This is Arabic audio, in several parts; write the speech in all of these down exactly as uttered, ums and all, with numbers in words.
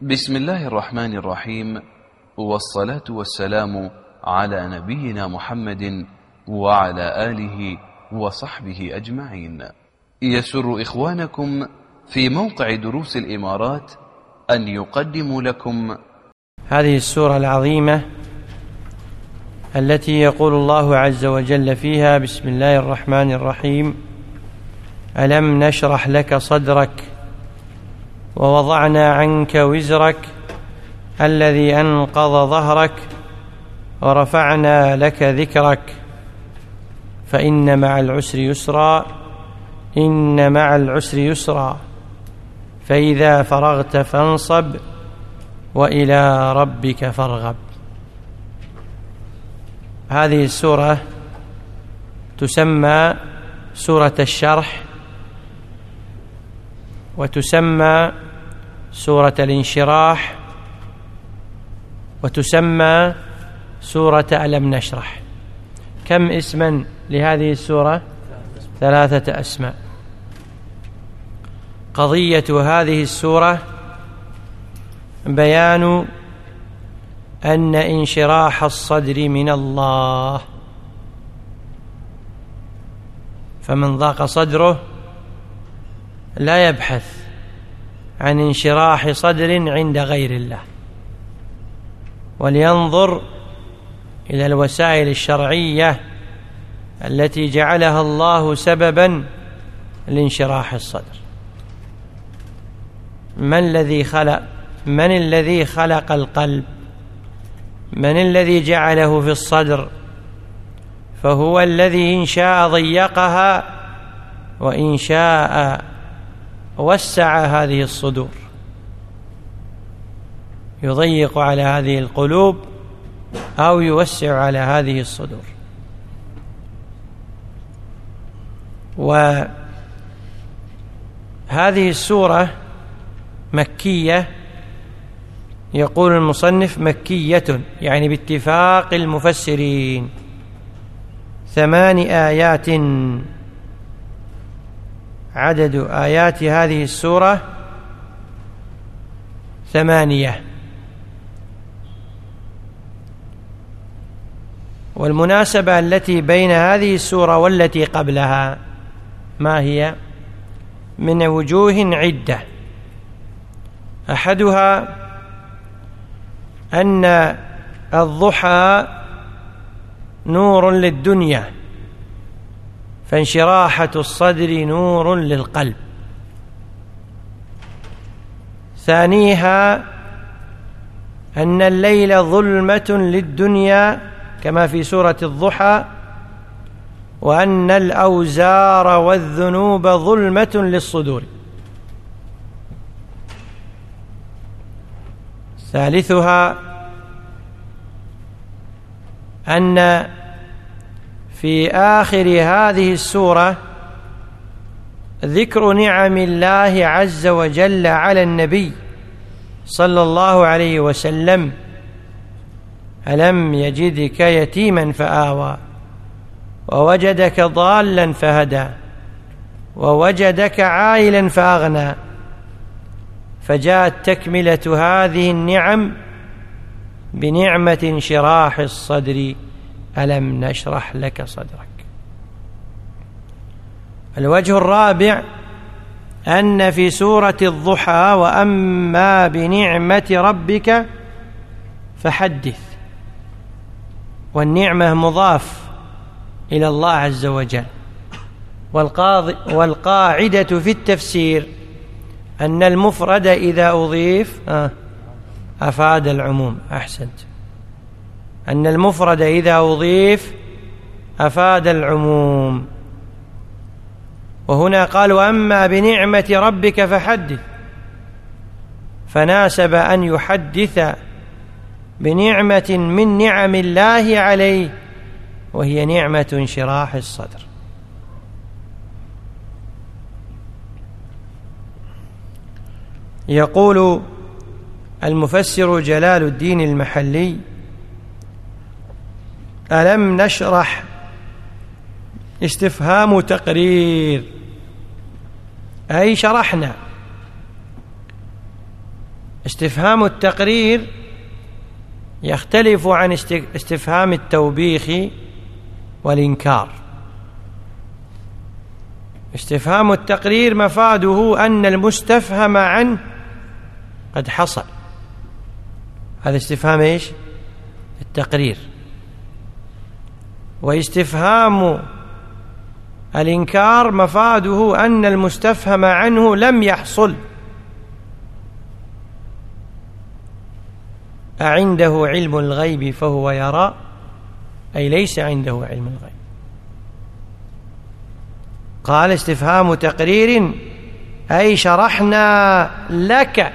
بسم الله الرحمن الرحيم، والصلاة والسلام على نبينا محمد وعلى آله وصحبه أجمعين. يسر إخوانكم في موقع دروس الإمارات أن يقدموا لكم هذه السورة العظيمة التي يقول الله عز وجل فيها: بسم الله الرحمن الرحيم، ألم نشرح لك صدرك ووضعنا عنك وزرك الذي أنقض ظهرك ورفعنا لك ذكرك فإن مع العسر يسرا إن مع العسر يسرا فإذا فرغت فانصب وإلى ربك فارغب. هذه السورة تسمى سورة الشرح، وتسمى سورة الانشراح، وتسمى سورة ألم نشرح. كم اسما لهذه السورة؟ ثلاثة أسماء. قضية هذه السورة بيان أن انشراح الصدر من الله، فمن ضاق صدره لا يبحث عن انشراح صدر عند غير الله، ولينظر إلى الوسائل الشرعية التي جعلها الله سببا لانشراح الصدر. من الذي خلق من الذي خلق القلب؟ من الذي جعله في الصدر؟ فهو الذي إن شاء ضيقها وإن شاء وسع هذه الصدور، يضيق على هذه القلوب أو يوسع على هذه الصدور. وهذه السورة مكية، يقول المصنف مكية يعني باتفاق المفسرين، ثمان آيات. عدد آيات هذه السورة ثمانية. والمناسبة التي بين هذه السورة والتي قبلها ما هي؟ من وجوه عدة. أحدها أن الضحى نور للدنيا، فانشراحة الصدر نور للقلب. ثانيها أن الليل ظلمة للدنيا كما في سورة الضحى، وأن الأوزار والذنوب ظلمة للصدور. ثالثها أن في آخر هذه السورة ذكر نعم الله عز وجل على النبي صلى الله عليه وسلم: ألم يجدك يتيما فآوى ووجدك ضالا فهدى ووجدك عائلا فأغنى. فجاءت تكملة هذه النعم بنعمة انشراح الصدر: ألم نشرح لك صدرك. الوجه الرابع أن في سورة الضحى: وأما بنعمة ربك فحدث، والنعمة مضاف إلى الله عز وجل. والقاعدة في التفسير أن المفرد إذا أضيف أفاد العموم. أحسنت. أن المفرد إذا أضيف أفاد العموم. وهنا قال: وأما بنعمة ربك فحدث، فناسب أن يحدث بنعمة من نعم الله عليه، وهي نعمة انشراح الصدر. يقول المفسر جلال الدين المحلي: ألم نشرح استفهام تقرير، أي شرحنا. استفهام التقرير يختلف عن استفهام التوبيخ والإنكار. استفهام التقرير مفاده أن المستفهم عنه قد حصل، هذا استفهام إيش؟ التقرير. واستفهام الإنكار مفاده أن المستفهم عنه لم يحصل. أعنده علم الغيب فهو يرى، أي ليس عنده علم الغيب. قال استفهام تقرير أي شرحنا لك،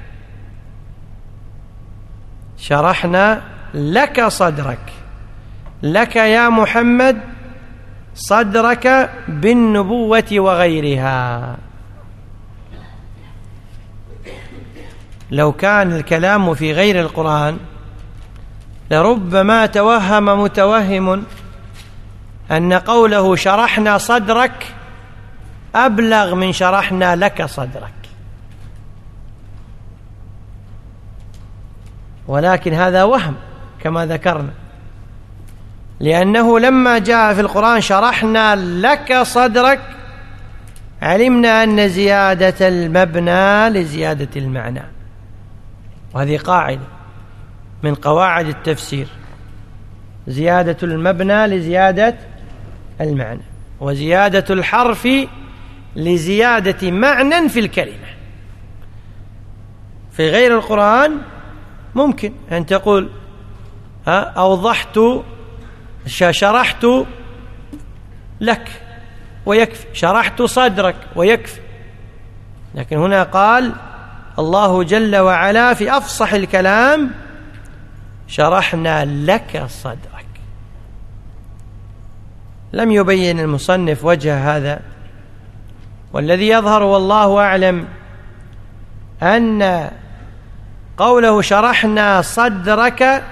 شرحنا لك صدرك، لك يا محمد صدرك بالنبوة وغيرها. لو كان الكلام في غير القرآن لربما توهم متوهم أن قوله شرحنا صدرك أبلغ من شرحنا لك صدرك، ولكن هذا وهم كما ذكرنا، لأنه لما جاء في القرآن شرحنا لك صدرك علمنا أن زيادة المبنى لزيادة المعنى، وهذه قاعدة من قواعد التفسير، زيادة المبنى لزيادة المعنى، وزيادة الحرف لزيادة معنى في الكلمة. في غير القرآن ممكن أن تقول أوضحت شرحت لك ويكفي، شرحت صدرك ويكفي، لكن هنا قال الله جل وعلا في أفصح الكلام شرحنا لك صدرك. لم يبين المصنف وجه هذا، والذي يظهر والله أعلم أن قوله شرحنا صدرك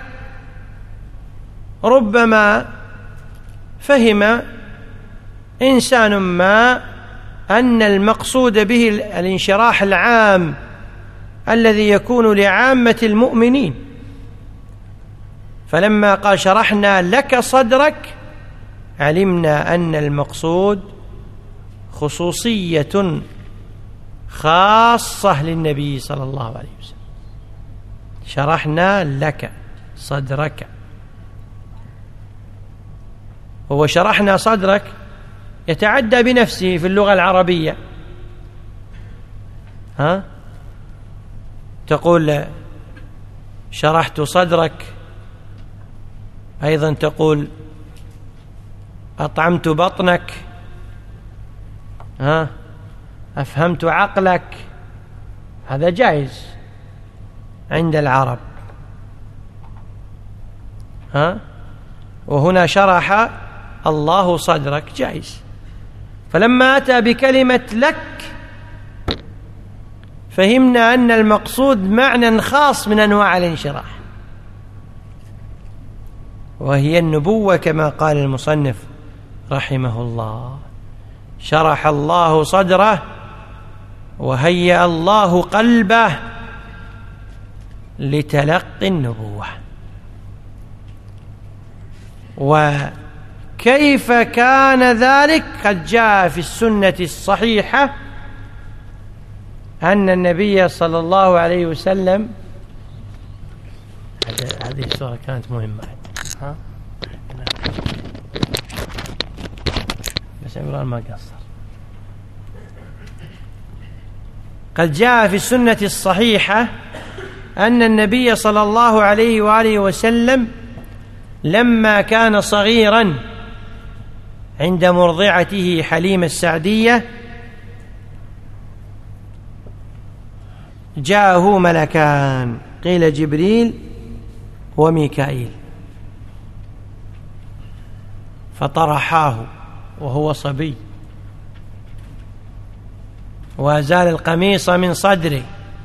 ربما فهم إنسان ما أن المقصود به الانشراح العام الذي يكون لعامة المؤمنين، فلما قال شرحنا لك صدرك علمنا أن المقصود خصوصية خاصة للنبي صلى الله عليه وسلم. شرحنا لك صدرك، هو شرحنا صدرك يتعدى بنفسه في اللغة العربية، ها تقول شرحت صدرك، أيضا تقول أطعمت بطنك، ها أفهمت عقلك، هذا جائز عند العرب، ها وهنا شرح الله صدرك جائز. فلما أتى بكلمة لك فهمنا أن المقصود معنى خاص من أنواع الانشراح، وهي النبوة كما قال المصنف رحمه الله، شرح الله صدره وهيأ الله قلبه لتلقي النبوة. وكيف كان ذلك؟ قد جاء في السنة الصحيحة أن النبي صلى الله عليه وسلم، هذه السورة كانت مهمة، ها بس عمران ما قصر. قد جاء في السنة الصحيحة أن النبي صلى الله عليه وآله وسلم لما كان صغيرا عند مرضعته حليمة السعدية جاءه ملكان، قيل جبريل وميكائيل، فطرحاه وهو صبي، وأزال القميص من صدره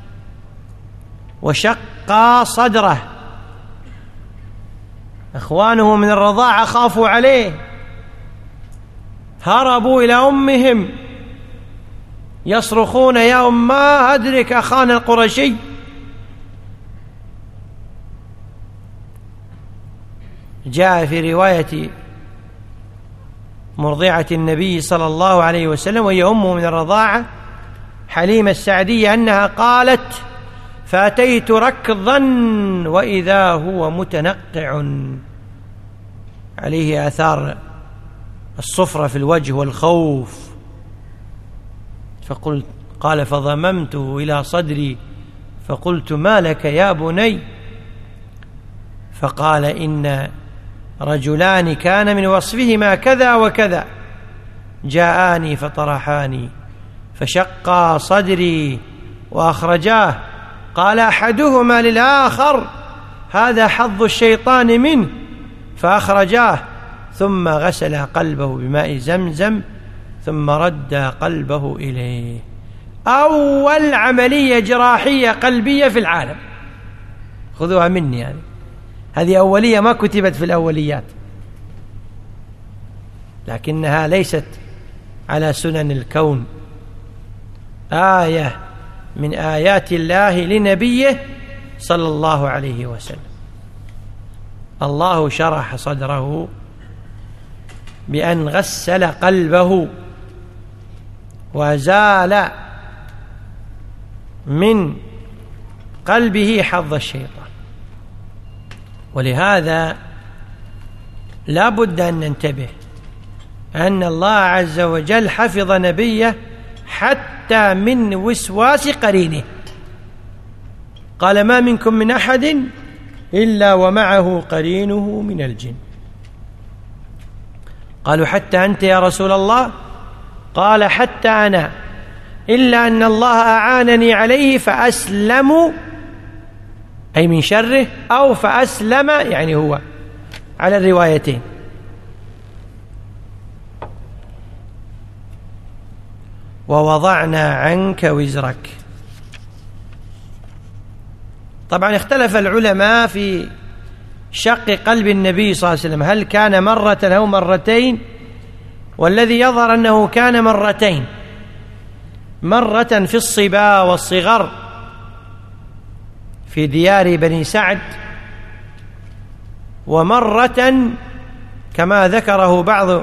وشق صدره. إخوانه من الرضاعة خافوا عليه، هربوا إلى أمهم يصرخون يا أماه أدرك أخانا القرشي جاء في رواية مرضعة النبي صلى الله عليه وسلم وهي أمه من الرضاعة حليمة السعدية أنها قالت: فأتيت ركضا وإذا هو متنقع، عليه آثار الصفرة في الوجه والخوف، فقلت قال فضممته إلى صدري فقلت: ما لك يا بني؟ فقال: إن رجلان كان من وصفهما كذا وكذا، جاءاني فطرحاني فشقا صدري وأخرجاه، قال أحدهما للآخر: هذا حظ الشيطان منه، فأخرجاه، ثم غسل قلبه بماء زمزم ثم رد قلبه إليه. أول عملية جراحية قلبية في العالم، خذوها مني يعني، هذه أولية ما كتبت في الأوليات، لكنها ليست على سنن الكون، آية من آيات الله لنبيه صلى الله عليه وسلم. الله شرح صدره بأن غسل قلبه وزال من قلبه حظ الشيطان. ولهذا لا بد أن ننتبه أن الله عز وجل حفظ نبيه حتى من وسواس قرينه، قال: ما منكم من أحد إلا ومعه قرينه من الجن. قالوا: حتى أنت يا رسول الله؟ قال: حتى أنا، إلا أن الله أعانني عليه فأسلم، أي من شره، أو فأسلم يعني هو، على الروايتين. ووضعنا عنك وزرك. طبعا اختلف العلماء في شق قلب النبي صلى الله عليه وسلم، هل كان مرة أو مرتين؟ والذي يظهر أنه كان مرتين، مرة في الصبا والصغر في ديار بني سعد، ومرة كما ذكره بعض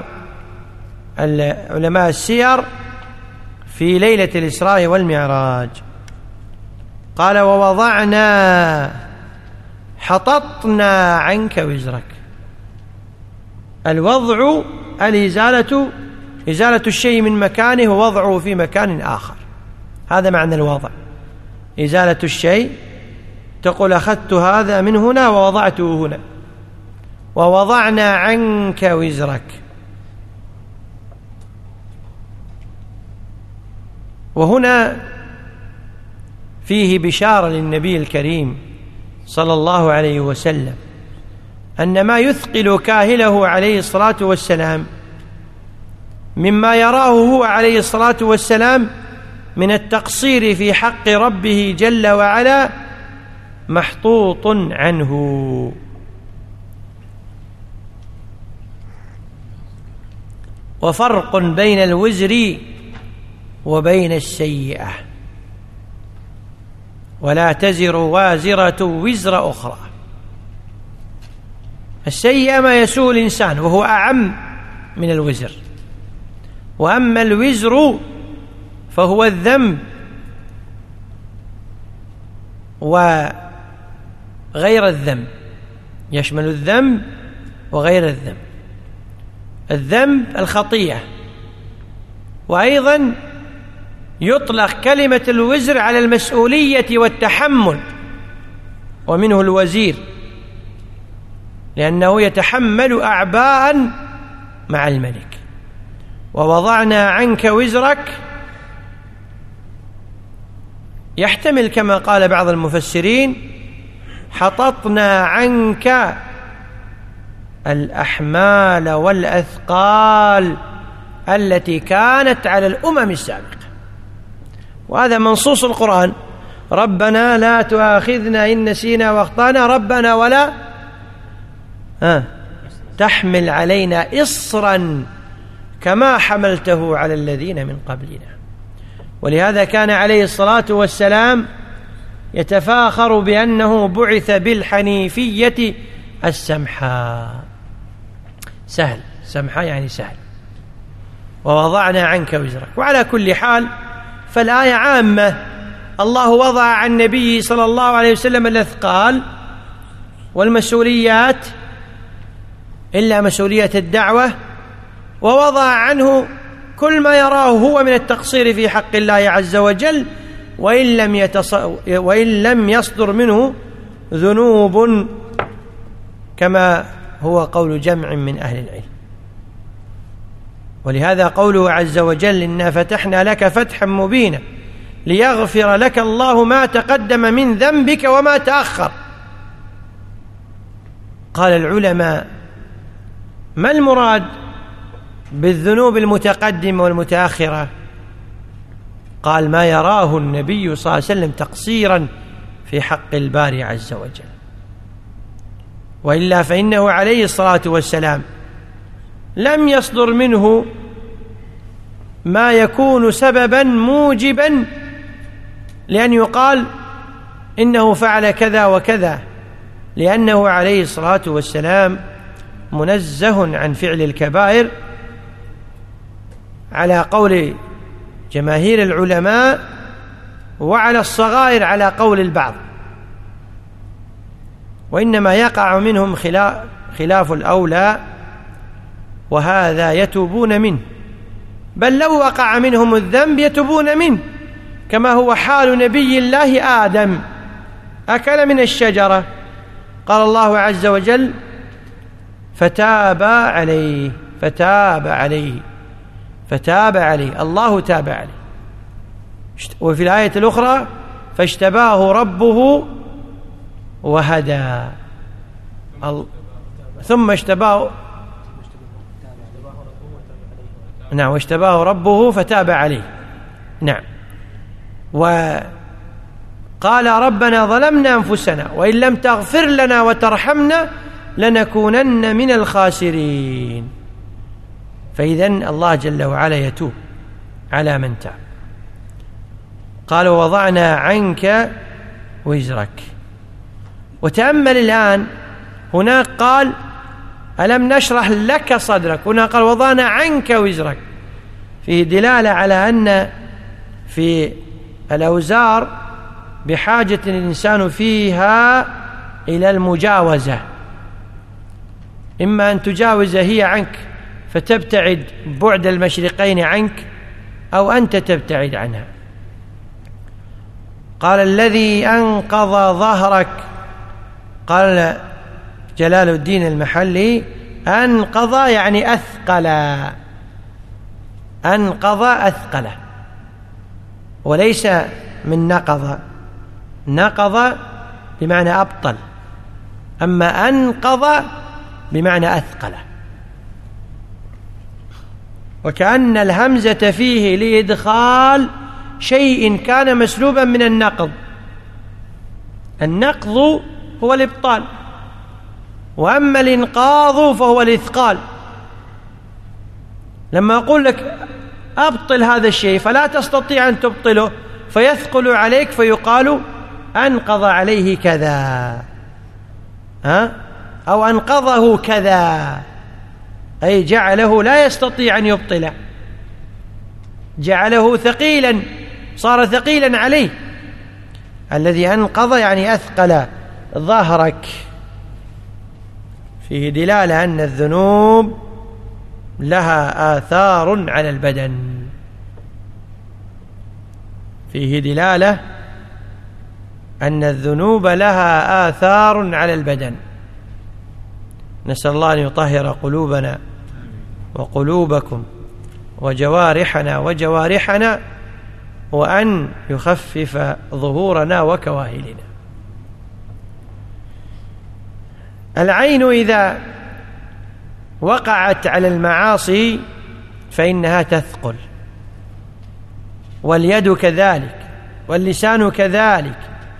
علماء السير في ليلة الإسراء والمعراج. قال: ووضعنا، حططنا عنك وزرك. الوضع الإزالة، إزالة الشيء من مكانه ووضعه في مكان آخر، هذا معنى الوضع، إزالة الشيء، تقول أخذت هذا من هنا ووضعته هنا. ووضعنا عنك وزرك، وهنا فيه بشارة للنبي الكريم صلى الله عليه وسلم أن ما يثقل كاهله عليه الصلاة والسلام مما يراه هو عليه الصلاة والسلام من التقصير في حق ربه جل وعلا محطوط عنه. وفرق بين الوزر وبين السيئة، ولا تزر وازرة وزر أخرى. السيئة ما يسوء الإنسان وهو أعم من الوزر، وأما الوزر فهو الذنب وغير الذنب، يشمل الذنب وغير الذنب. الذنب الخطيئة، وأيضا يطلق كلمة الوزر على المسؤولية والتحمل، ومنه الوزير لأنه يتحمل أعباء مع الملك. ووضعنا عنك وزرك يحتمل كما قال بعض المفسرين حططنا عنك الأحمال والأثقال التي كانت على الأمم السابقة، وهذا منصوص القرآن: ربنا لا تؤاخذنا إن نسينا واخطأنا ربنا ولا آه تحمل علينا إصرا كما حملته على الذين من قبلنا. ولهذا كان عليه الصلاة والسلام يتفاخر بأنه بعث بالحنيفية السمحاء. سهل، سمحة يعني سهل. ووضعنا عنك وزرك. وعلى كل حال فالآية عامة، الله وضع عن النبي صلى الله عليه وسلم الأثقال والمسؤوليات إلا مسؤولية الدعوة، ووضع عنه كل ما يراه هو من التقصير في حق الله عز وجل، وإن لم, يتص... وإن لم يصدر منه ذنوب، كما هو قول جمع من أهل العلم. ولهذا قوله عز وجل: إنا فتحنا لك فتحا مبينا ليغفر لك الله ما تقدم من ذنبك وما تأخر. قال العلماء: ما المراد بالذنوب المتقدمة والمتأخرة؟ قال: ما يراه النبي صلى الله عليه وسلم تقصيرا في حق الباري عز وجل، وإلا فإنه عليه الصلاة والسلام لم يصدر منه ما يكون سببا موجبا لأن يقال إنه فعل كذا وكذا، لأنه عليه الصلاة والسلام منزه عن فعل الكبائر على قول جماهير العلماء، وعلى الصغائر على قول البعض، وإنما يقع منهم خلاف الأولى، وهذا يتوبون منه، بل لو وقع منهم الذنب يتوبون منه، كما هو حال نبي الله آدم، أكل من الشجرة، قال الله عز وجل: فتاب عليه فتاب عليه فتاب عليه الله تاب عليه. وفي الآية الأخرى: فاجتباه ربه وهدى، ثم اجتباه نعم واجتباه ربه فتاب عليه. نعم. وقال: ربنا ظلمنا أنفسنا وإن لم تغفر لنا وترحمنا لنكونن من الخاسرين. فإذن الله جل وعلا يتوب على من تاب. قال: ووضعنا عنك وزرك. وتأمل الآن، هناك قال: ألم نشرح لك صدرك، هنا قال: وضعنا عنك وزرك، فيه دلالة على أن في الأوزار بحاجة الإنسان فيها إلى المجاوزة، إما أن تجاوز هي عنك فتبتعد بعد المشرقين عنك، أو أنت تبتعد عنها. قال: الذي أنقض ظهرك، قال جلال الدين المحلي: أنقض يعني أثقل، أنقض أثقل، وليس من نقض، نقض بمعنى أبطل، أما أنقض بمعنى أثقل. وكأن الهمزة فيه لإدخال شيء كان مسلوبا من النقض. النقض هو الإبطال، وأما الإنقاض فهو الإثقال. لما أقول لك أبطل هذا الشيء فلا تستطيع أن تبطله، فيثقل عليك، فيقال أنقض عليه كذا، ها؟ أو أنقضه كذا، أي جعله لا يستطيع أن يبطله، جعله ثقيلا، صار ثقيلا عليه. الذي أنقض يعني أثقل ظهرك. فيه دلالة أن الذنوب لها آثار على البدن، فيه دلالة أن الذنوب لها آثار على البدن. نسأل الله أن يطهر قلوبنا وقلوبكم وجوارحنا وجوارحنا، وأن يخفف ظهورنا وكواهلنا. العين إذا وقعت على المعاصي فإنها تثقل، واليد كذلك، واللسان كذلك.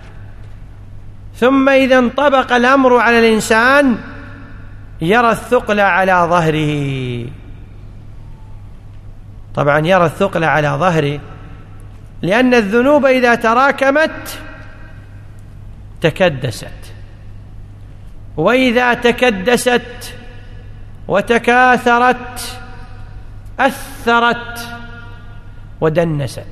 ثم إذا انطبق الأمر على الإنسان يرى الثقل على ظهره. طبعا يرى الثقل على ظهره لأن الذنوب إذا تراكمت تكدست، وإذا تكدست وتكاثرت أثرت ودنست.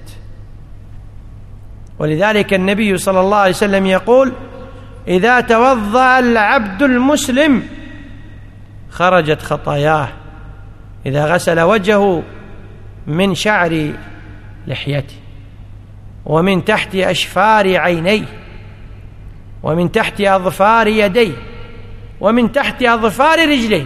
ولذلك النبي صلى الله عليه وسلم يقول: إذا توضأ العبد المسلم خرجت خطاياه، إذا غسل وجهه من شعر لحيته ومن تحت أشفار عينيه ومن تحت أظفار يديه ومن تحت أظفار رجليه.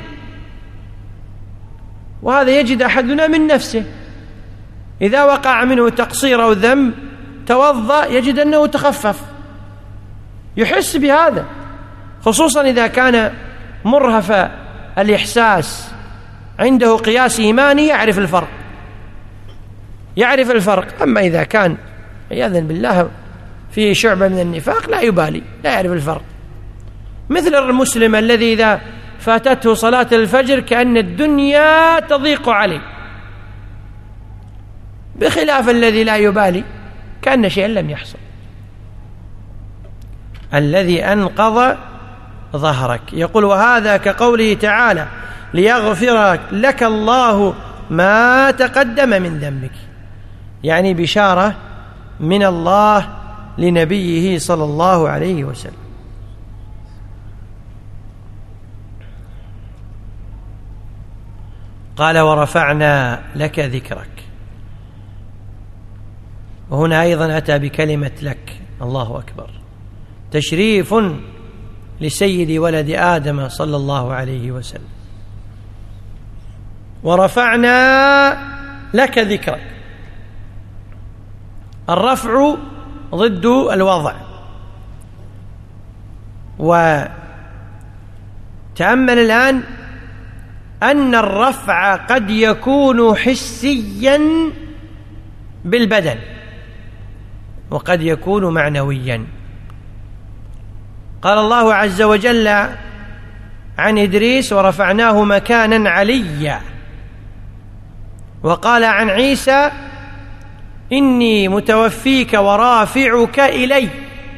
وهذا يجد أحدنا من نفسه، إذا وقع منه تقصير أو ذنب توضأ يجد أنه تخفف، يحس بهذا، خصوصا إذا كان مرهف الإحساس عنده قياس إيماني يعرف الفرق يعرف الفرق أما إذا كان عياذا بالله فيه شعبة من النفاق لا يبالي، لا يعرف الفرق. مثل المسلم الذي إذا فاتته صلاة الفجر كأن الدنيا تضيق عليه، بخلاف الذي لا يبالي كأن شيئا لم يحصل. الذي أنقض ظهرك، يقول: وهذا كقوله تعالى: ليغفر لك الله ما تقدم من ذنبك، يعني بشارة من الله لنبيه صلى الله عليه وسلم. قال: ورفعنا لك ذكرك. وهنا أيضا أتى بكلمة لك، الله أكبر، تشريف لسيد ولد آدم صلى الله عليه وسلم. ورفعنا لك ذكرك، الرفع ضد الوضع. وتأمل الآن أن الرفع قد يكون حسيا بالبدن وقد يكون معنويا. قال الله عز وجل عن إدريس: ورفعناه مكانا عليا. وقال عن عيسى: إني متوفيك ورافعك إلي.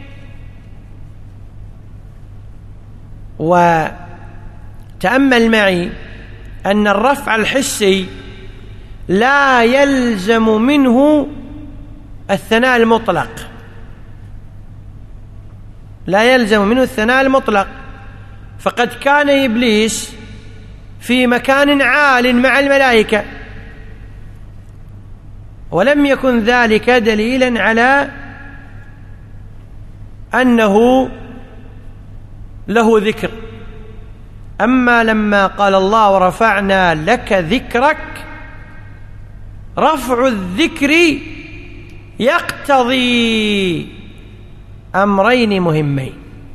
وتأمل معي أن الرفع الحسي لا يلزم منه الثناء المطلق، لا يلزم منه الثناء المطلق. فقد كان إبليس في مكان عال مع الملائكة ولم يكن ذلك دليلا على أنه له ذكر. أما لما قال الله: ورفعنا لك ذكرك، رفع الذكر يقتضي أمرين مهمين: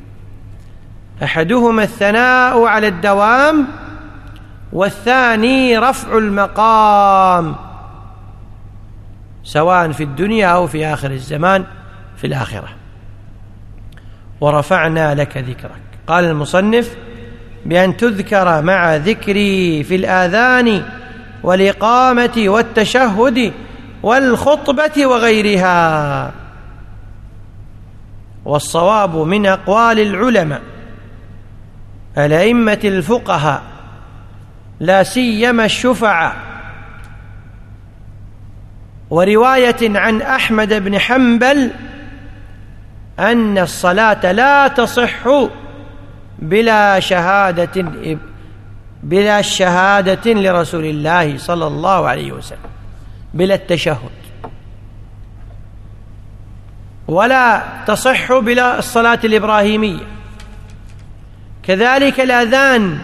أحدهما الثناء على الدوام، والثاني رفع المقام، سواء في الدنيا أو في آخر الزمان في الآخرة. ورفعنا لك ذكرك. قال المصنف: بأن تذكر مع ذكري في الآذان والإقامة والتشهد والخطبة وغيرها. والصواب من أقوال العلماء الأئمة الفقهاء لا سيما الشفعاء، ورواية عن أحمد بن حنبل، أن الصلاة لا تصح بلا شهادة بلا شهادة لرسول الله صلى الله عليه وسلم، بلا التشهد، ولا تصح بلا الصلاة الإبراهيمية. كذلك الأذان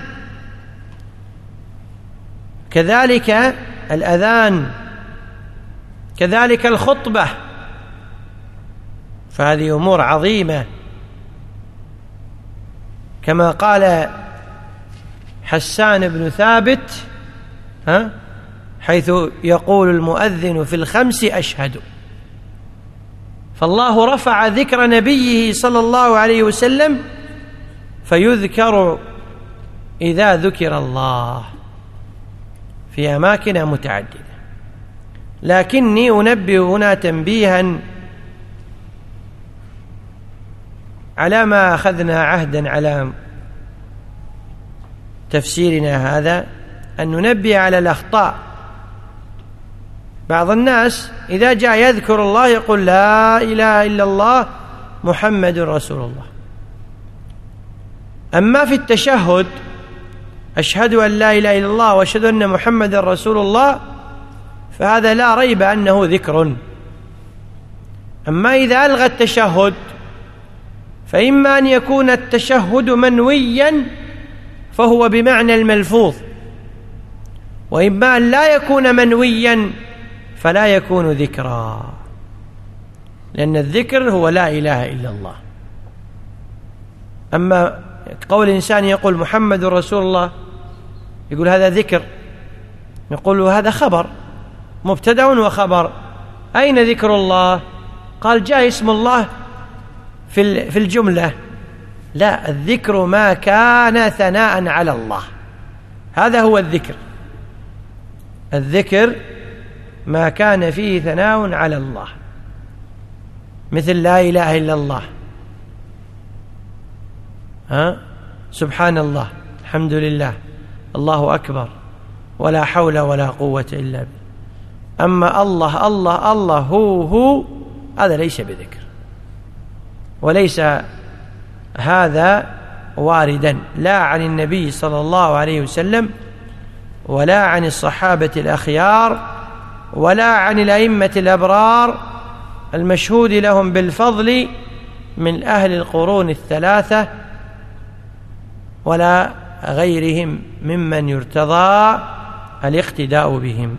كذلك الأذان كذلك الخطبة. فهذه أمور عظيمة، كما قال حسان بن ثابت ها حيث يقول المؤذن في الخمس أشهد. فالله رفع ذكر نبيه صلى الله عليه وسلم، فيذكر إذا ذكر الله في أماكن متعددة. لكني أنبه هنا تنبيها على ما أخذنا عهدا على تفسيرنا هذا أن ننبه على الأخطاء. بعض الناس إذا جاء يذكر الله يقول لا إله إلا الله محمد رسول الله. أما في التشهد أشهد أن لا إله إلا الله وأشهد أن محمد رسول الله فهذا لا ريب أنه ذكر. أما إذا ألغى التشهد فإما أن يكون التشهد منويا فهو بمعنى الملفوظ، وإما أن لا يكون منويا فلا يكون ذكرا، لأن الذكر هو لا إله إلا الله. أما قول إنسان يقول محمد رسول الله يقول هذا ذكر، يقول هذا خبر، مبتدأ وخبر. أين ذكر الله؟ قال جاء اسم الله في في الجملة. لا، الذكر ما كان ثناء على الله، هذا هو الذكر. الذكر ما كان فيه ثناء على الله، مثل لا إله إلا الله، ها؟ سبحان الله، الحمد لله، الله أكبر، ولا حول ولا قوة إلا بالله. أما الله الله الله هو هو هذا ليس بذكر، وليس هذا واردا لا عن النبي صلى الله عليه وسلم ولا عن الصحابة الأخيار ولا عن الأئمة الأبرار المشهود لهم بالفضل من أهل القرون الثلاثة ولا غيرهم ممن يرتضى الاقتداء بهم.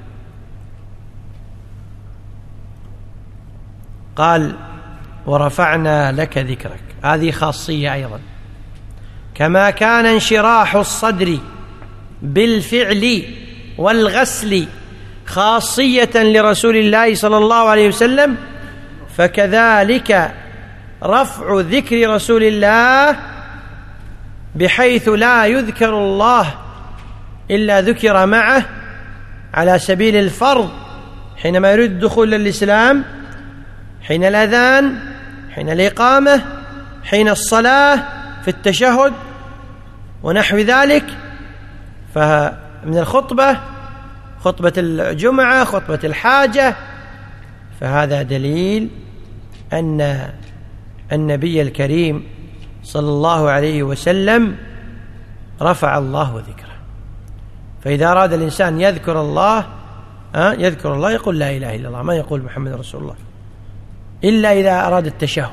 قال ورفعنا لك ذكرك، هذه خاصية أيضا. كما كان انشراح الصدر بالفعل والغسل خاصية لرسول الله صلى الله عليه وسلم، فكذلك رفع ذكر رسول الله بحيث لا يذكر الله إلا ذكر معه على سبيل الفرض حينما يريد الدخول للإسلام، حين الأذان، حين الإقامة، حين الصلاة، في التشهد ونحو ذلك. فمن الخطبة، خطبة الجمعة، خطبة الحاجة، فهذا دليل أن النبي الكريم صلى الله عليه وسلم رفع الله ذكره. فإذا أراد الإنسان يذكر الله يذكر الله يقول لا إله إلا الله، ما يقول محمد رسول الله إلا إذا أراد التشهد.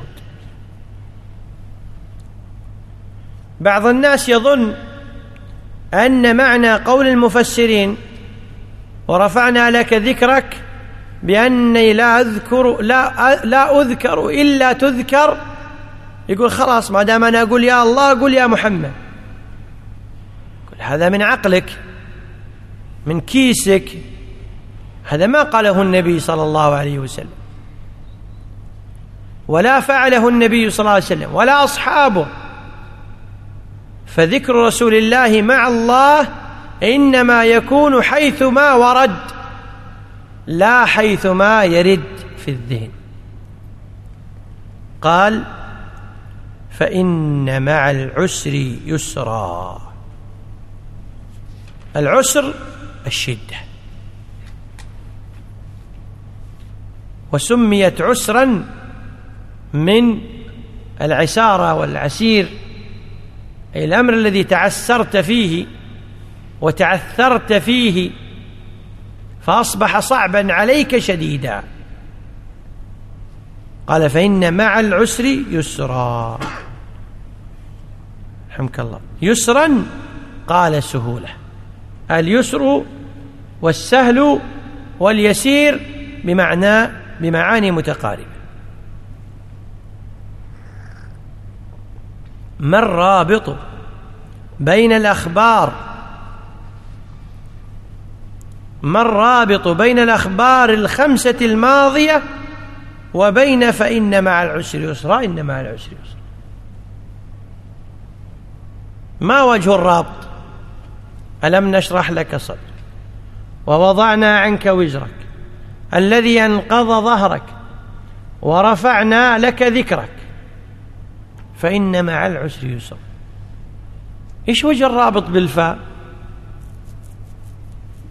بعض الناس يظن أن معنى قول المفسرين ورفعنا لك ذكرك بأني لا أذكر لا لا أذكر إلا تذكر، يقول خلاص ما دام أنا أقول يا الله أقول يا محمد. يقول هذا من عقلك، من كيسك، هذا ما قاله النبي صلى الله عليه وسلم، ولا فعله النبي صلى الله عليه وسلم ولا أصحابه. فذكر رسول الله مع الله إنما يكون حيثما ورد لا حيثما يرد في الذهن. قال فإن مع العسر يسرا. العسر الشدة، وسميت عسرا من العسارة والعسير، أي الأمر الذي تعسرت فيه وتعثرت فيه فأصبح صعبا عليك شديدا. قال فإن مع العسر يسرا. رحمك الله. يسرا قال سهولة. اليسر والسهل واليسير بمعنى بمعاني متقاربة. ما الرابط بين الأخبار ما الرابط بين الأخبار الخمسة الماضية وبين فإن مع العسر يسرا؟ إن مع العسر يسرا، ما وجه الرابط؟ ألم نشرح لك صدرك ووضعنا عنك وزرك الذي أنقض ظهرك ورفعنا لك ذكرك فإن مع العسر يسرا. إيش وجه الرابط بالفاء؟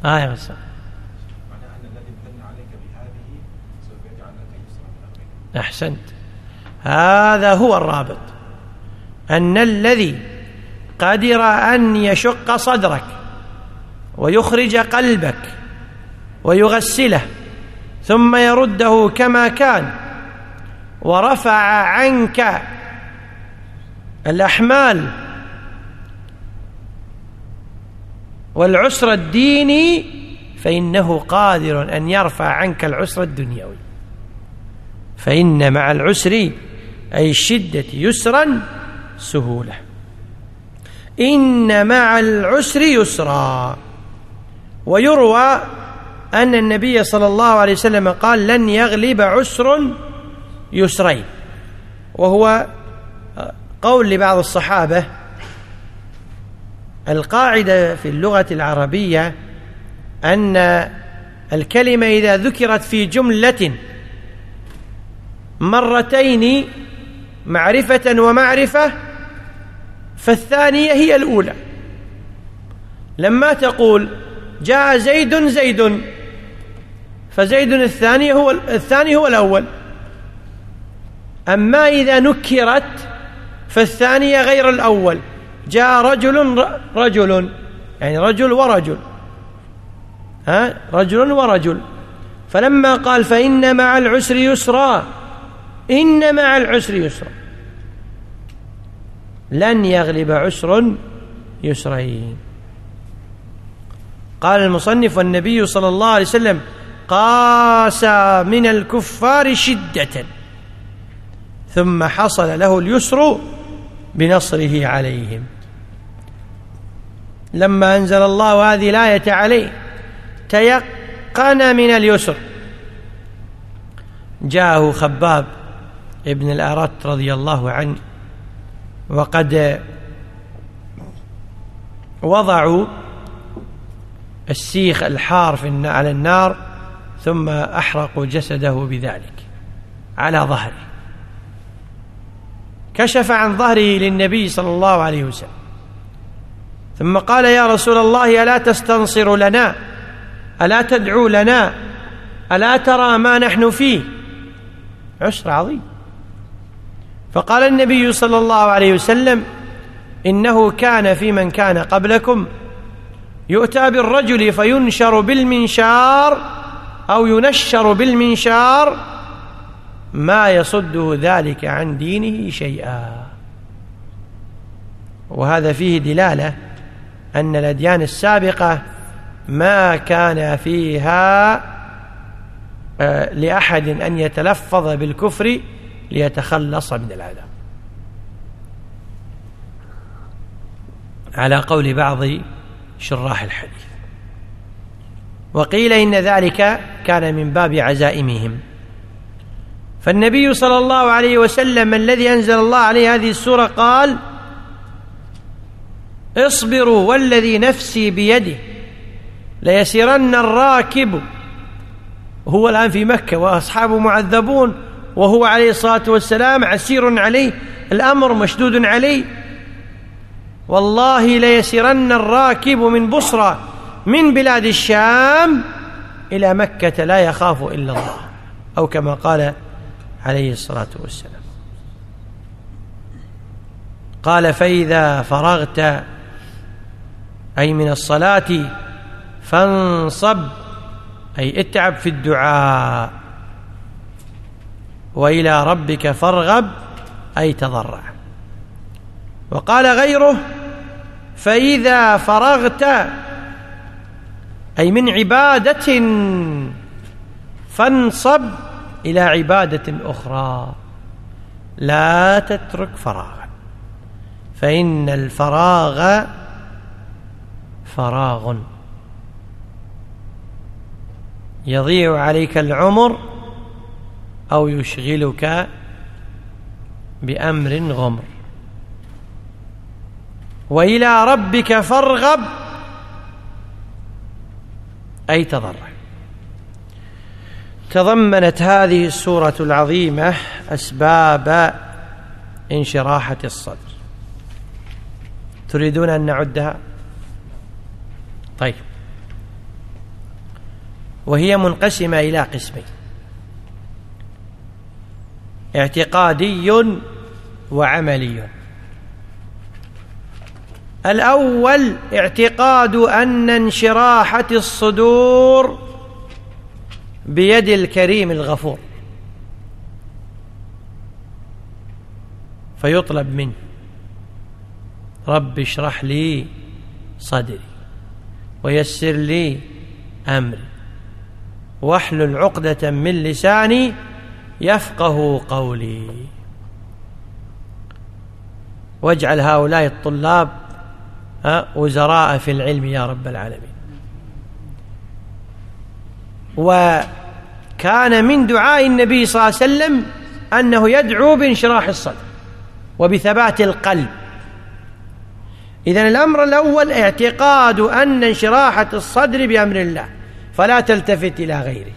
آية بس معنى أن الذي امتن عليك بهذه سوف يجعل لك يسرا. أحسنت، هذا هو الرابط، أن الذي قدر أن يشق صدرك ويخرج قلبك ويغسله ثم يرده كما كان ورفع عنك الأحمال والعسر الديني فإنه قادر أن يرفع عنك العسر الدنيوي. فإن مع العسر أي الشدة يسرا سهولة. إن مع العسر يسرا. ويروى أن النبي صلى الله عليه وسلم قال لن يغلب عسر يسرين، وهو قول لبعض الصحابة. القاعدة في اللغة العربية أن الكلمة إذا ذكرت في جملة مرتين معرفة ومعرفة فالثانية هي الأولى. لما تقول جاء زيد زيد فزيد الثاني هو الثاني هو الأول. أما إذا نكرت فالثانية غير الأول. جاء رجل رجل يعني رجل ورجل، ها رجل ورجل. فلما قال فإن مع العسر يسرا، إن مع العسر يسرا، لن يغلب عسر يسرين. قال المصنف والنبي صلى الله عليه وسلم قاسى من الكفار شدة ثم حصل له اليسر بنصره عليهم. لما أنزل الله هذه الآية عليه تيقن من اليسر. جاءه خباب ابن الأرت رضي الله عنه وقد وضعوا السيخ الحار على النار ثم أحرقوا جسده بذلك على ظهره. كشف عن ظهره للنبي صلى الله عليه وسلم ثم قال يا رسول الله ألا تستنصر لنا، ألا تدعو لنا، ألا ترى ما نحن فيه؟ عسر عظيم. فقال النبي صلى الله عليه وسلم إنه كان في من كان قبلكم يؤتى بالرجل فينشر بالمنشار أو ينشر بالمنشار ما يصده ذلك عن دينه شيئا. وهذا فيه دلالة أن الأديان السابقة ما كان فيها لأحد أن يتلفظ بالكفر ليتخلص من العذاب، على قول بعض شراح الحديث. وقيل إن ذلك كان من باب عزائمهم. فالنبي صلى الله عليه وسلم الذي أنزل الله عليه هذه السورة قال اصبروا والذي نفسي بيده ليسيرن الراكب. هو الآن في مكة وأصحابه معذبون وهو عليه الصلاة والسلام عسير عليه، الأمر مشدود عليه. والله ليسيرن الراكب من بصرى من بلاد الشام إلى مكة لا يخاف إلا الله، أو كما قال عليه الصلاة والسلام. قال فإذا فرغت أي من الصلاة فانصب أي اتعب في الدعاء، وإلى ربك فارغب أي تضرع. وقال غيره فإذا فرغت أي من عبادة فانصب إلى عبادة أخرى، لا تترك فراغا فإن الفراغ فراغ يضيع عليك العمر أو يشغلك بأمر غمر. وإلى ربك فارغب أي تضرع. تضمنت هذه السورة العظيمة أسباب انشراحة الصدر. تريدون أن نعدها؟ طيب، وهي منقسمة إلى قسمين: اعتقادي وعملي. الأول اعتقاد أن انشراحة الصدور بيد الكريم الغفور، فيطلب منه: رب اشرح لي صدري ويسر لي أمري واحلل عقدة من لساني يفقه قولي. واجعل هؤلاء الطلاب وزراء في العلم يا رب العالمين. وكان من دعاء النبي صلى الله عليه وسلم أنه يدعو بانشراح الصدر وبثبات القلب. إذن الأمر الأول اعتقاد أن انشراحة الصدر بأمر الله، فلا تلتفت إلى غيره،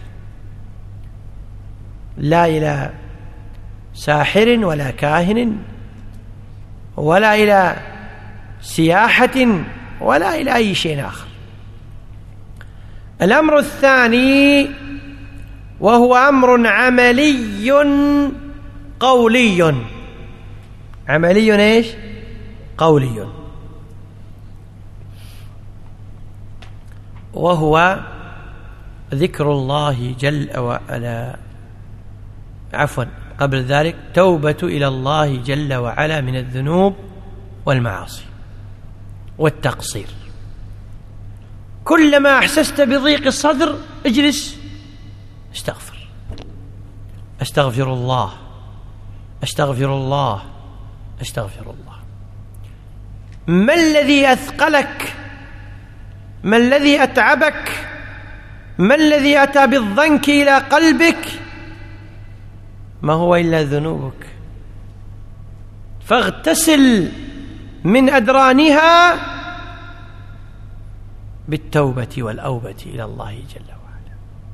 لا إلى ساحر ولا كاهن ولا إلى سياحة ولا إلى أي شيء آخر. الأمر الثاني وهو أمر عملي قولي. عملي إيش؟ قولي. وهو ذكر الله جل وعلا، عفوا قبل ذلك توبة إلى الله جل وعلا من الذنوب والمعاصي والتقصير. كلما أحسست بضيق الصدر اجلس استغفر، أستغفر الله أستغفر الله أستغفر الله. ما الذي أثقلك؟ ما الذي أتعبك؟ ما الذي أتى بالضنك إلى قلبك؟ ما هو إلا ذنوبك، فاغتسل من أدرانها بالتوبة والأوبة إلى الله جل وعلا.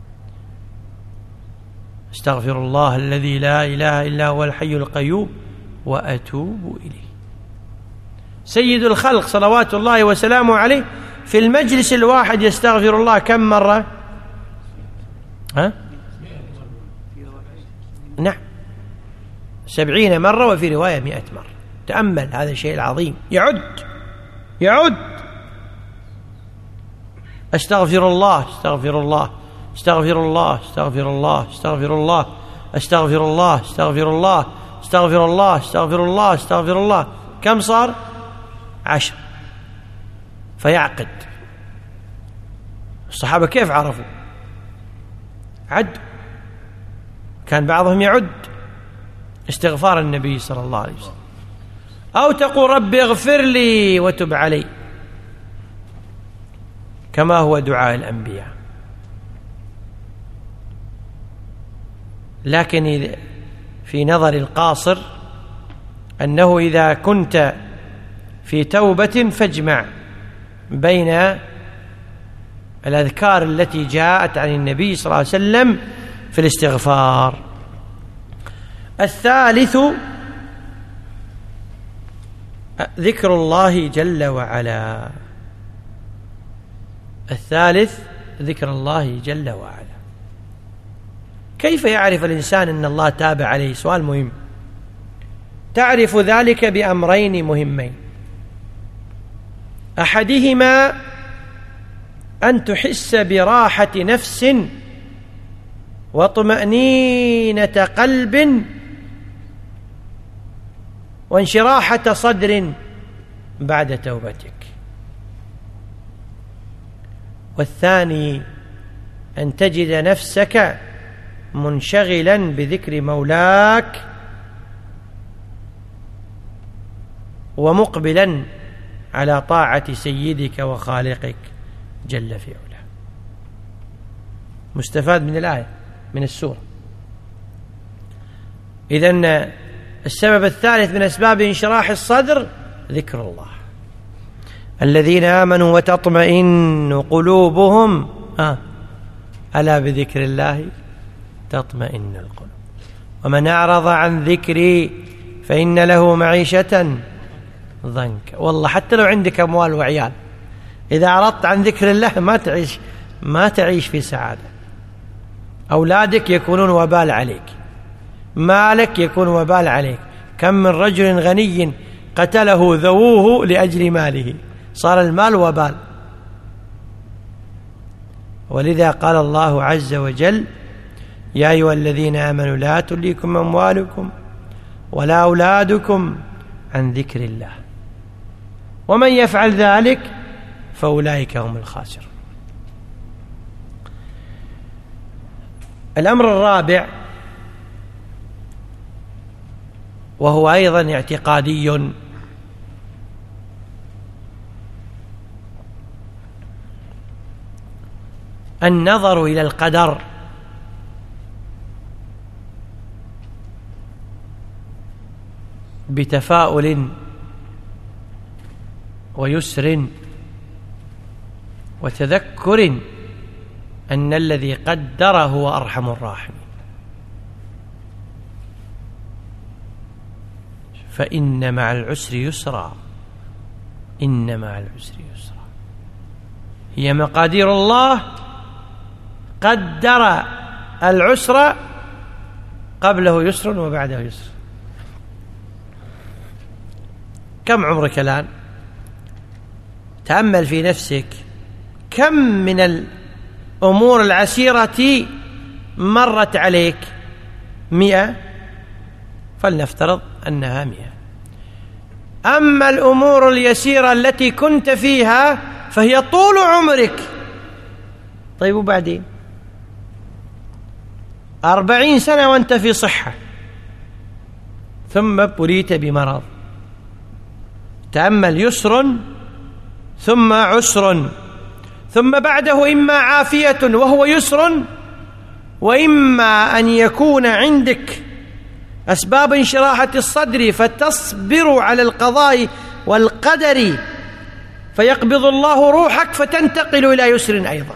استغفر الله الذي لا إله إلا هو الحي القيوم وأتوب إليه. سيد الخلق صلوات الله وسلامه عليه في المجلس الواحد يستغفر الله كم مرة؟ ها؟ نعم، سبعين مرة، وفي رواية مئة مرة. تأمل هذا الشيء العظيم. يعد يعد أستغفر الله أستغفر الله أستغفر الله أستغفر الله أستغفر الله أستغفر الله أستغفر الله أستغفر الله أستغفر الله أستغفر الله. كم صار؟ عشر. فيعقد. الصحابة كيف عرفوا؟ عد. كان بعضهم يعد استغفار النبي صلى الله عليه وسلم. أو تقول رب اغفر لي وتب علي، كما هو دعاء الأنبياء. لكن في نظر القاصر أنه إذا كنت في توبة فاجمع بين الأذكار التي جاءت عن النبي صلى الله عليه وسلم في الاستغفار. الثالث ذكر الله جل وعلا. الثالث ذكر الله جل وعلا. كيف يعرف الإنسان أن الله تاب عليه؟ سؤال مهم. تعرف ذلك بأمرين مهمين: أحدهما أن تحس براحة نفس وطمأنينة قلب وانشراحة صدر بعد توبتك. والثاني أن تجد نفسك منشغلا بذكر مولاك ومقبلا على طاعة سيدك وخالقك جل في علاه. مستفاد من الآية من السورة. إذن السبب الثالث من أسباب انشراح الصدر ذكر الله. الذين آمنوا وتطمئن قلوبهم آه. ألا بذكر الله تطمئن القلوب ومن أعرض عن ذكري فإن له معيشة ضنك. والله حتى لو عندك أموال وعيال، إذا أعرضت عن ذكر الله ما تعيش ما تعيش في سعادة. أولادك يكونون وبال عليك، مالك يكون وبال عليك. كم من رجل غني قتله ذووه لأجل ماله، صار المال وبال. ولذا قال الله عز وجل: يا أيها الذين آمنوا لا تلهكم أموالكم ولا أولادكم عن ذكر الله ومن يفعل ذلك فأولئك هم الخاسرون. الأمر الرابع وهو أيضا اعتقادي، النظر إلى القدر بتفاؤل ويسر وتذكر أن الذي قدر هو أرحم الراحمين، فإن مع العسر يسرا، إن مع العسر يسرا. هي مقادير الله، قدر العسر قبله يسر وبعده يسر. كم عمرك الآن؟ تأمل في نفسك، كم من الأمور العسيرة مرت عليك؟ مئة، فلنفترض أنها مئة. أما الأمور اليسيرة التي كنت فيها فهي طول عمرك. طيب وبعدين أربعين سنة وأنت في صحة، ثم ابتليت بمرض، تأمل، يسر ثم عسر، ثم بعده إما عافية وهو يسر، وإما أن يكون عندك أسباب انشراحة الصدر فتصبر على القضاء والقدر فيقبض الله روحك فتنتقل إلى يسر أيضا.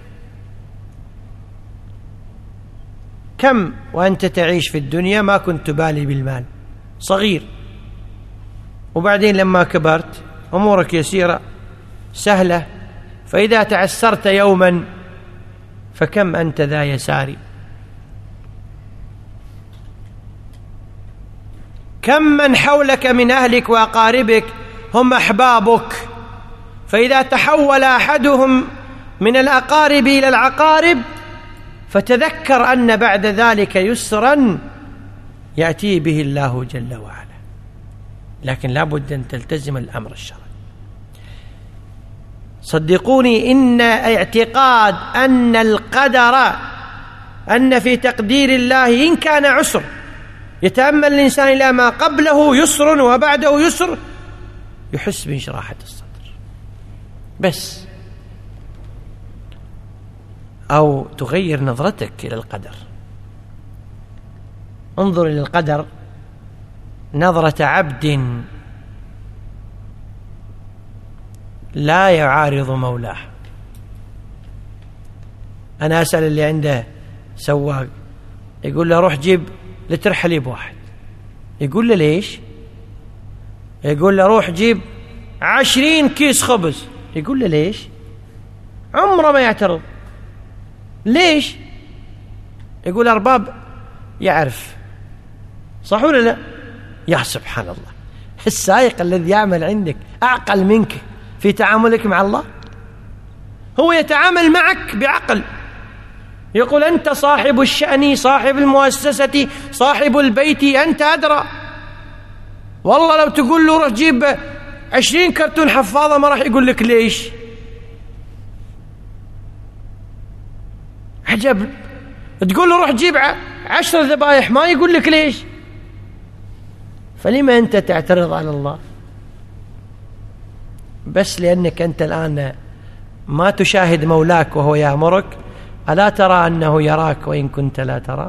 كم وأنت تعيش في الدنيا ما كنت بالي بالمال، صغير، وبعدين لما كبرت أمورك يسيرة سهلة، فإذا تعسرت يوما فكم أنت ذا يساري. كم من حولك من أهلك وأقاربك هم أحبابك، فإذا تحول أحدهم من الأقارب إلى العقارب فتذكر أن بعد ذلك يسرا يأتي به الله جل وعلا. لكن لا بد أن تلتزم الأمر الشرعي. صدقوني إن اعتقاد أن القدر، أن في تقدير الله إن كان عسر يتأمل الإنسان إلى ما قبله يسر وبعده يسر يحس بانشراحة الصدر بس، أو تغير نظرتك إلى القدر. انظر إلى القدر نظرة عبد لا يعارض مولاه. أنا أسأل اللي عنده سواق يقول له روح جيب لتر حليب واحد، يقول له ليش؟ يقول له روح جيب عشرين كيس خبز، يقول له ليش؟ عمره ما يعترض. ليش؟ يقول أرباب يعرف، صح ولا لا؟ يا سبحان الله، السائق الذي يعمل عندك أعقل منك في تعاملك مع الله، هو يتعامل معك بعقل، يقول أنت صاحب الشأن، صاحب المؤسسة، صاحب البيت، أنت أدرى. والله لو تقول له روح جيب عشرين كرتون حفاظة ما راح يقول لك ليش. عجب. تقول له روح جيب عشر ذبائح ما يقول لك ليش. فلما أنت تعترض على الله؟ بس لأنك أنت الآن ما تشاهد مولاك وهو يأمرك. ألا ترى أنه يراك وإن كنت لا ترى؟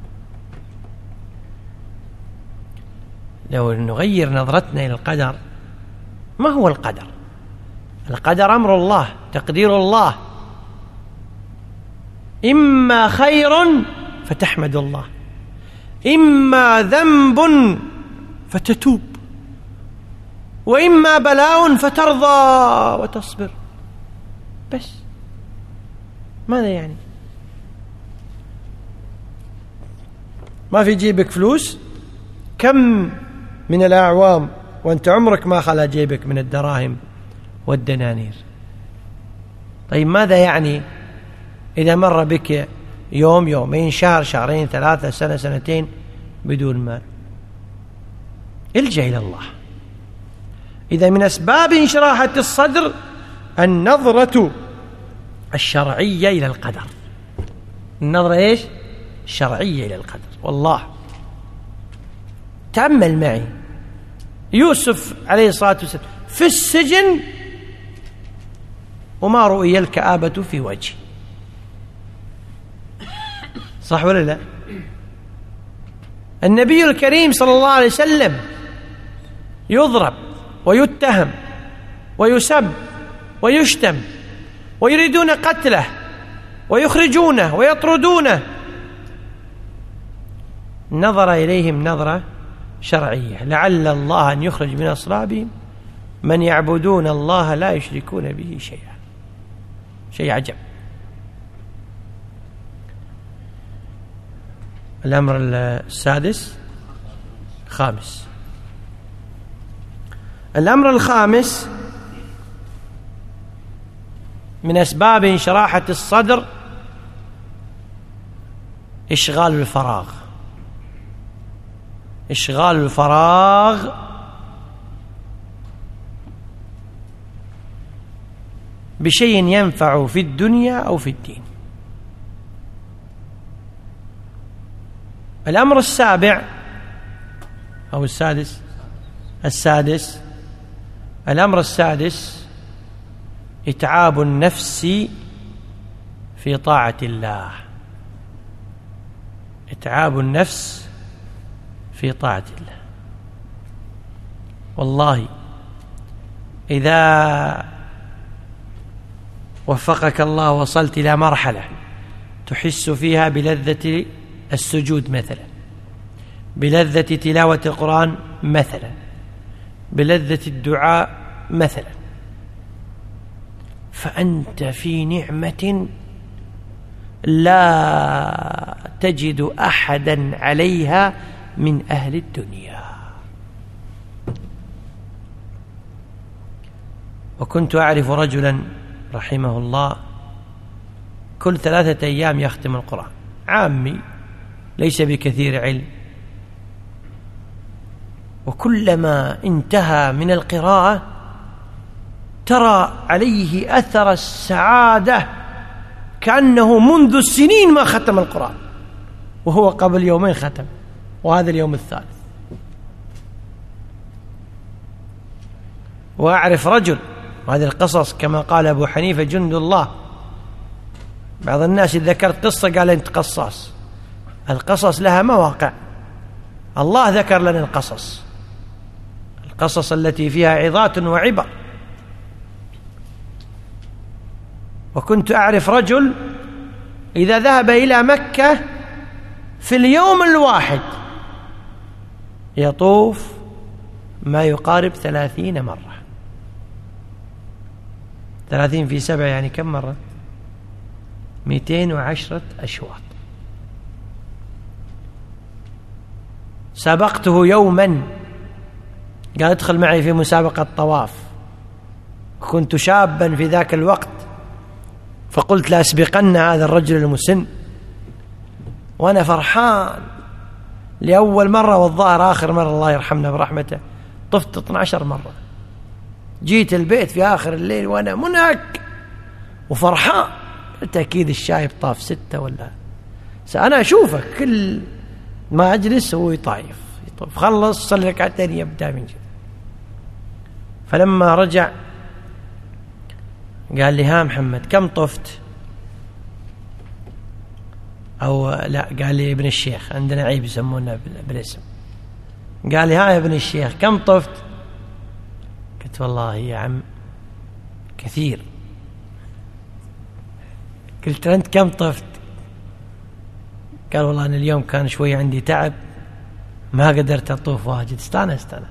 لو نغير نظرتنا إلى القدر، ما هو القدر؟ القدر أمر الله، تقدير الله، إما خير فتحمد الله، إما ذنب فتتوب، وإما بلاء فترضى وتصبر. بس ماذا يعني؟ ما في جيبك فلوس، كم من الأعوام وأنت عمرك ما خلا جيبك من الدراهم والدنانير. طيب ماذا يعني إذا مر بك يوم يومين شهر شهرين ثلاثة سنة سنتين بدون مال؟ الجأ إلى الله. إذا من أسباب انشراحة الصدر النظرة الشرعية إلى القدر. النظرة إيش؟ الشرعية إلى القدر. والله تأمل معي يوسف عليه الصلاة والسلام في السجن وما رؤي الكآبة في وجهه، صح ولا لا؟ النبي الكريم صلى الله عليه وسلم يضرب ويتهم ويسب ويشتم ويريدون قتله ويخرجونه ويطردونه، نظر إليهم نظرة شرعية، لعل الله أن يخرج من أصلابهم من يعبدون الله لا يشركون به شيئا. شيء عجب. الأمر السادس خامس الأمر الخامس من أسباب انشراحة الصدر إشغال الفراغ. إشغال الفراغ بشيء ينفع في الدنيا أو في الدين. الأمر السابع أو السادس السادس الأمر السادس إتعاب النفس في طاعة الله. إتعاب النفس في طاعة الله. والله إذا وفقك الله وصلت إلى مرحلة تحس فيها بلذة السجود مثلا، بلذة تلاوة القرآن مثلا، بلذة الدعاء مثلا، فأنت في نعمة لا تجد أحدا عليها من أهل الدنيا. وكنت أعرف رجلا رحمه الله كل ثلاثة أيام يختم القرآن، عامي ليس بكثير علم، وكلما انتهى من القراءة ترى عليه أثر السعادة كأنه منذ السنين ما ختم القرآن، وهو قبل يومين ختم وهذا اليوم الثالث. وأعرف رجل، وهذه القصص كما قال أبو حنيفة جند الله، بعض الناس إذا ذكرت قصة قال أنت قصاص. القصص لها مواقع، الله ذكر لنا القصص، القصص التي فيها عظات وعبر. وكنت أعرف رجل إذا ذهب إلى مكة في اليوم الواحد يطوف ما يقارب ثلاثين مرة. ثلاثين في سبعة يعني كم مرة؟ مئتين وعشرة أشواط. سبقته يوما قال ادخل معي في مسابقة طواف، كنت شابا في ذاك الوقت، فقلت لا أسبقن هذا الرجل المسن، وأنا فرحان لأول مرة، والظاهر آخر مرة الله يرحمنا برحمته طفت اثنتي عشرة مرة. جيت البيت في آخر الليل وأنا منهك وفرحان، بالتأكيد الشايب طاف ستة ولا أنا أشوفك كل ما أجلس هو يطايف يطوف، خلص صلي ركعتين يبدأ من جديد. فلما رجع قال لي ها محمد كم طفت؟ أو لا قال لي ابن الشيخ، عندنا عيب يسمونه بالاسم. قال لي ها يا ابن الشيخ كم طفت؟ قلت والله يا عم كثير. قلت أنت كم طفت؟ قال والله أنا اليوم كان شوي عندي تعب ما قدرت أطوف واجد. استنى استنى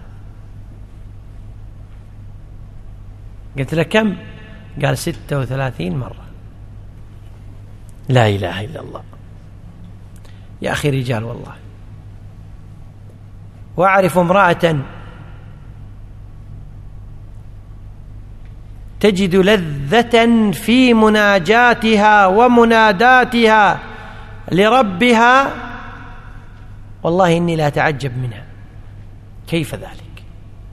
قلت له كم؟ قال ستة وثلاثين مرة. لا إله إلا الله. يا أخي رجال والله وأعرف امرأة تجد لذة في مناجاتها ومناداتها لربها، والله إني لا أتعجب منها. كيف ذلك؟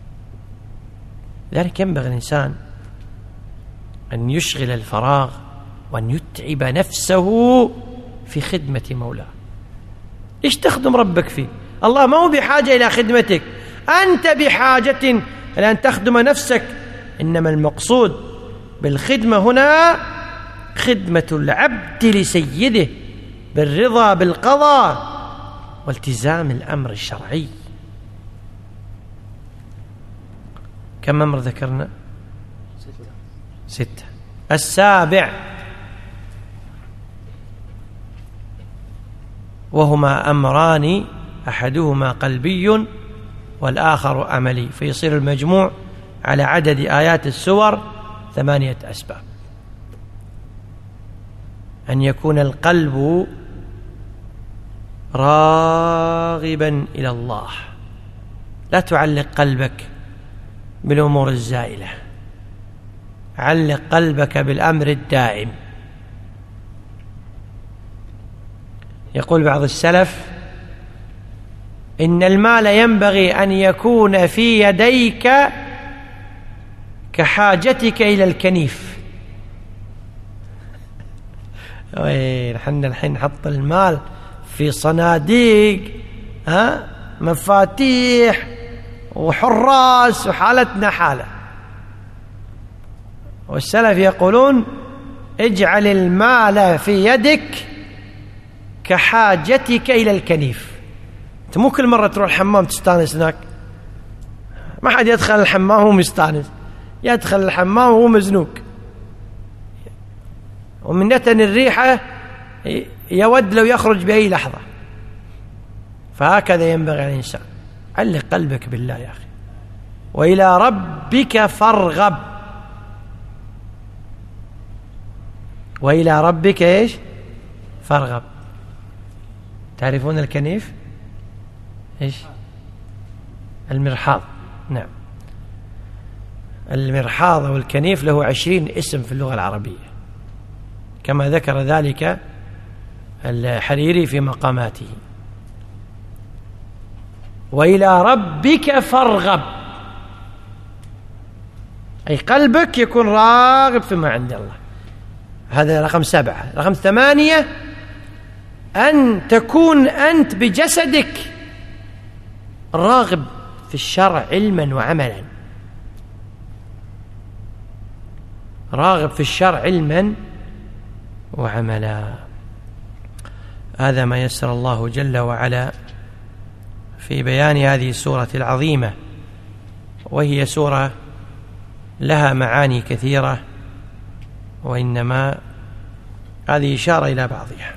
لذلك ينبغي الإنسان أن يشغل الفراغ وأن يتعب نفسه في خدمة مولاه. إيش تخدم ربك فيه؟ الله ما هو بحاجة إلى خدمتك، أنت بحاجة إلى أن تخدم نفسك. إنما المقصود بالخدمة هنا خدمة العبد لسيده بالرضا بالقضاء والتزام الأمر الشرعي. كم أمر ذكرنا؟ ستة. السابع وهما أمران أحدهما قلبي والآخر عملي، فيصير المجموع على عدد آيات السور ثمانية أسباب. أن يكون القلب راغبا إلى الله، لا تعلق قلبك بالأمور الزائلة، علق قلبك بالأمر الدائم. يقول بعض السلف: إن المال ينبغي أن يكون في يديك كحاجتك إلى الكنيف. نحن الحين نحط المال في صناديق، ها، مفاتيح وحراس، وحالتنا حالة. والسلف يقولون: اجعل المال في يدك كحاجتك إلى الكنيف. أنت مو كل مرة تروح الحمام تستانس هناك. ما حد يدخل الحمام وهو مستانس، يدخل الحمام وهو مزنوق، ومن نتن الريحة يود لو يخرج بأي لحظة. فهكذا ينبغي على الإنسان. علق قلبك بالله يا أخي. وإلى ربك فارغب. وإلى ربك إيش؟ فارغب. تعرفون الكنيف؟ إيش؟ المرحاض. نعم، المرحاض والكنيف له عشرين اسم في اللغة العربية، كما ذكر ذلك الحريري في مقاماته. وإلى ربك فارغب، أي قلبك يكون راغب فيما عند الله. هذا رقم سبعة. رقم ثمانية: أن تكون أنت بجسدك راغب في الشرع علما وعملا. راغب في الشرع علما وعملا. هذا ما يسر الله جل وعلا في بيان هذه السورة العظيمة، وهي سورة لها معاني كثيرة، وإنما هذه إشارة إلى بعضها.